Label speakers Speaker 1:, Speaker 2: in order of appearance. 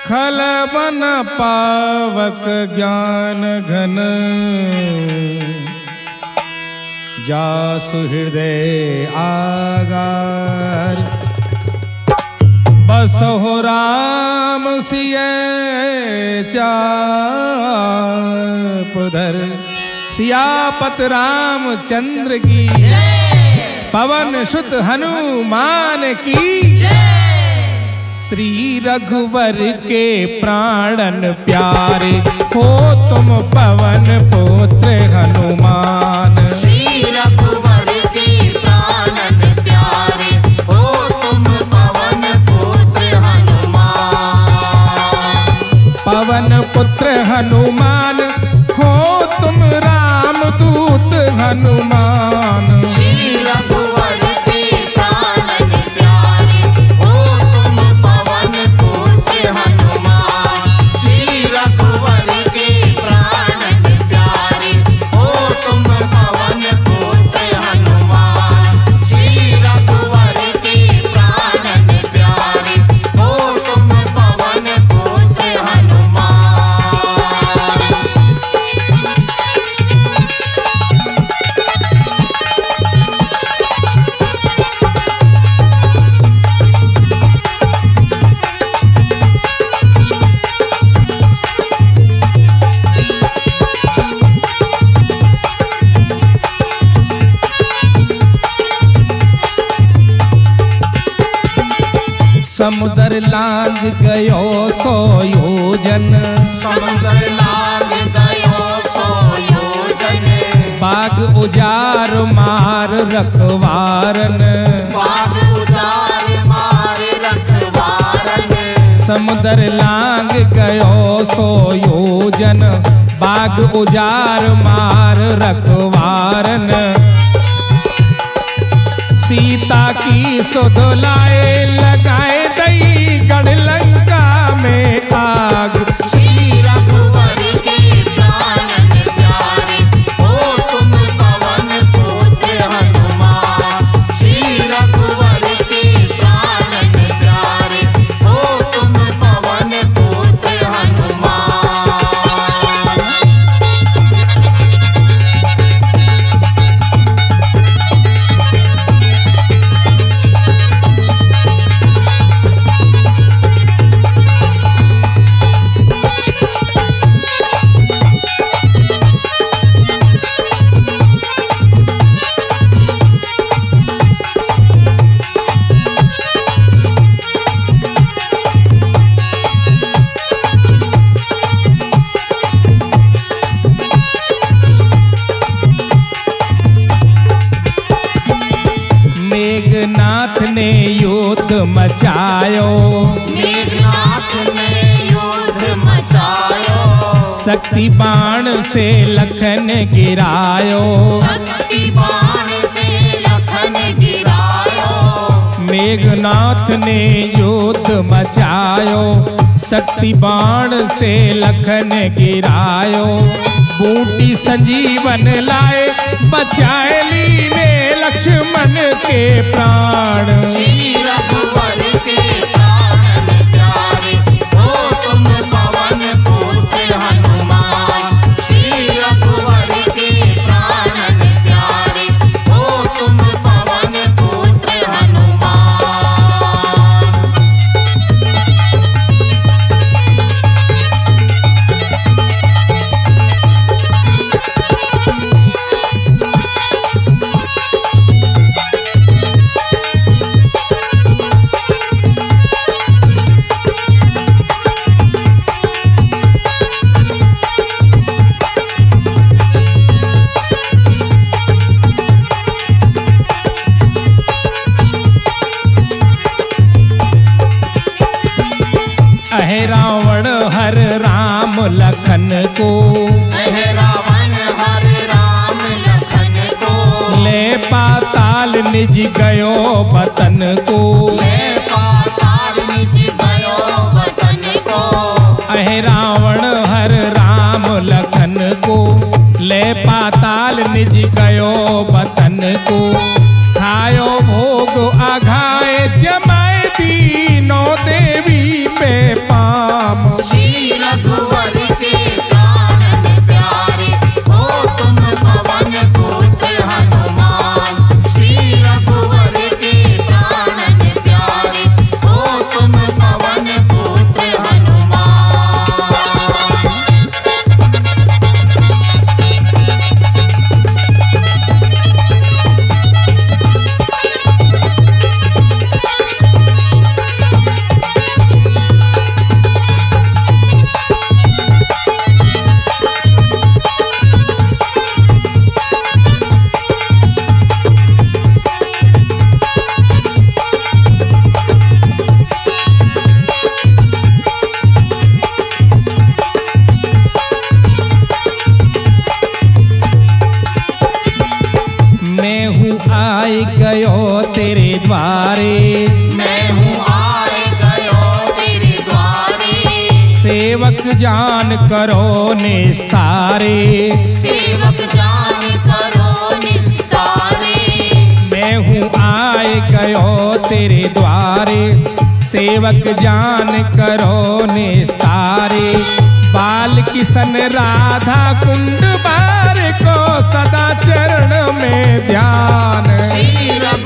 Speaker 1: खल बन पावक ज्ञान घन, जासु हृदय आगार। बसहो राम सिय चाप धर, सियापत रामचंद्र की पवन सुत हनुमान की। श्री रघुवर के प्राणन प्यारे, हो तुम पवन पुत्र हनुमान।
Speaker 2: श्री रघुवर के प्राणन प्यारे, हो तुम पवन पुत्र हनुमान।
Speaker 1: पवन पुत्र हनुमान, हो तुम रामदूत हनुमान।
Speaker 2: श्री रघुवर के प्राणन प्यारे, हो तुम पवन पुत्र हनुमान। श्री रघुवर के प्राणन प्यारे, हो तुम पवन पुत्र हनुमान। श्री रघुवर के प्राणन प्यारे, हो तुम पवन पुत्र हनुमान।
Speaker 1: समुद्र लांग गयो सो योजन,
Speaker 2: समुद्र लांग गयो सो योजन।
Speaker 1: बाग उजार मार रखवारन,
Speaker 2: बाग उजार मार रखवारन।
Speaker 1: समुद्र लांग गयो सो योजन, बाग उजार मार रखवारन। सीता की सुध लाए, लगाए दई गढ़ लंका में आग।
Speaker 2: श्री रघुवर के प्राणन प्यारे, हो तुम पवन पुत्र हनुमान। श्री रघुवर के प्राणन प्यारे, हो तुम पवन पुत्र हनुमान।
Speaker 1: मेघनाथ ने युद्ध मचायो,
Speaker 2: मेघनाथ ने युद्ध मचायो।
Speaker 1: शक्ति बाण से लखन गिरायो।
Speaker 2: शक्ति बाण से लखन गिरायो।
Speaker 1: मेघनाथ ने युद्ध मचायो, शक्ति बाण से लखन गिरायो। बूटी संजीवन लाए, बचाए लीने लक्ष्मण के प्राण।
Speaker 2: श्री रघुवर के प्राणन प्यारे, हो तुम पवन पुत्र हनुमान। श्री रघुवर के प्राणन प्यारे, हो तुम पवन पुत्र हनुमान।
Speaker 1: अहे रावण हर राम लखन को,
Speaker 2: अहे रावण हर राम लखन को।
Speaker 1: ले पाताल निज गयो वतन को।
Speaker 2: ले पाताल निज गयो वतन को।
Speaker 1: अहे रावण हर राम लखन को, ले पाताल निज गयो वतन को। खायो भोग आघाए जमाए दीनो देवी पे पाम। जान करो निस्तारे।
Speaker 2: सेवक जान करो निस्तारे।
Speaker 1: मैं हूँ आए गयो तेरे द्वारे, सेवक जान करो निस्तारे। बाल किशन राधा कुंड बार को सदा चरण में ध्यान।
Speaker 2: श्री